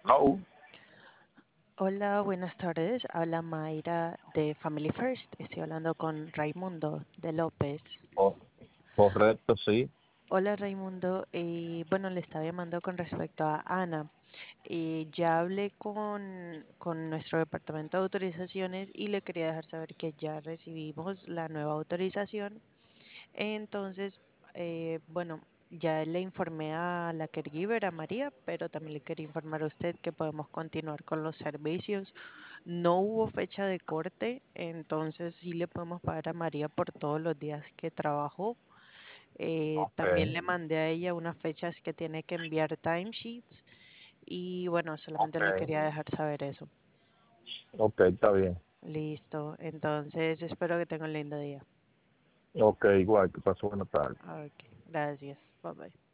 Oh, Hola, buenas tardes. Habla Mayra de Family First. Estoy hablando con Raimundo de López. oh, correcto, sí. Hola Raimundo, bueno, le estaba llamando con respecto a Ana. Ya hablé con nuestro departamento de autorizaciones y le quería dejar saber que ya recibimos la nueva autorización. Entonces, bueno, ya le informé a la caregiver, a María, pero también le quería informar a usted que podemos continuar con los servicios. No hubo fecha de corte, entonces sí le podemos pagar a María por todos los días que trabajó. Ok, También le mandé a ella unas fechas que tiene que enviar timesheets y bueno, solamente ok, le quería dejar saber eso. ok, está bien. Listo, entonces espero que tenga un lindo día. Ok, igual, que pasó buena tarde. Ok, gracias. Bye bye.